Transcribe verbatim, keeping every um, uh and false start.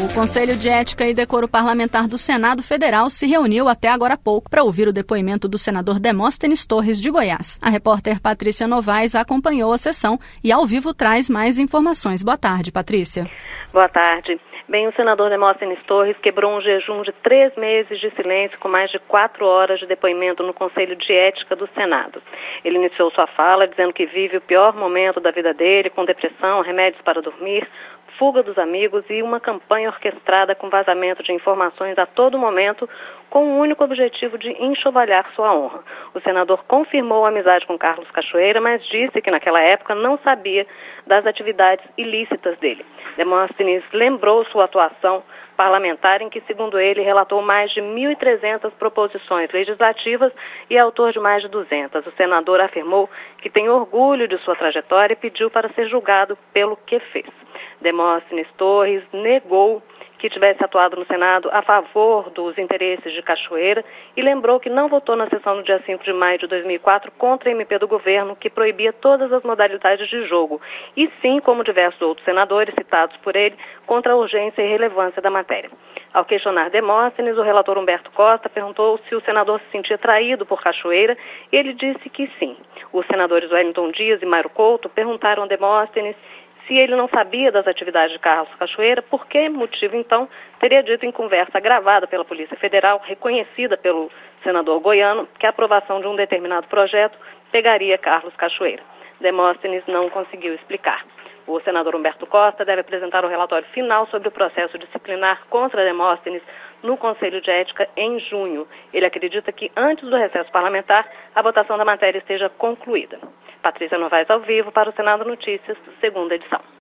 O Conselho de Ética e Decoro Parlamentar do Senado Federal se reuniu até agora há pouco para ouvir o depoimento do senador Demóstenes Torres de Goiás. A repórter Patrícia Novaes acompanhou a sessão e ao vivo traz mais informações. Boa tarde, Patrícia. Boa tarde. Bem, o senador Demóstenes Torres quebrou um jejum de três meses de silêncio com mais de quatro horas de depoimento no Conselho de Ética do Senado. Ele iniciou sua fala dizendo que vive o pior momento da vida dele, com depressão, remédios para dormir, fuga dos amigos e uma campanha orquestrada com vazamento de informações a todo momento, com o único objetivo de enxovalhar sua honra. O senador confirmou a amizade com Carlos Cachoeira, mas disse que naquela época não sabia das atividades ilícitas dele. Demóstenes lembrou sua atuação parlamentar em que, segundo ele, relatou mais de mil e trezentas proposições legislativas e é autor de mais de duzentas. O senador afirmou que tem orgulho de sua trajetória e pediu para ser julgado pelo que fez. Demóstenes Torres negou que tivesse atuado no Senado a favor dos interesses de Cachoeira e lembrou que não votou na sessão no dia cinco de maio de dois mil e quatro contra a M P do governo que proibia todas as modalidades de jogo, e sim, como diversos outros senadores citados por ele, contra a urgência e relevância da matéria. Ao questionar Demóstenes, o relator Humberto Costa perguntou se o senador se sentia traído por Cachoeira e ele disse que sim. Os senadores Wellington Dias e Mairo Couto perguntaram a Demóstenes se ele não sabia das atividades de Carlos Cachoeira, por que motivo, então, teria dito em conversa gravada pela Polícia Federal, reconhecida pelo senador goiano, que a aprovação de um determinado projeto pegaria Carlos Cachoeira. Demóstenes não conseguiu explicar. O senador Humberto Costa deve apresentar o relatório final sobre o processo disciplinar contra Demóstenes no Conselho de Ética em junho. Ele acredita que antes do recesso parlamentar, a votação da matéria esteja concluída. Patrícia Novaes ao vivo para o Senado Notícias, segunda edição.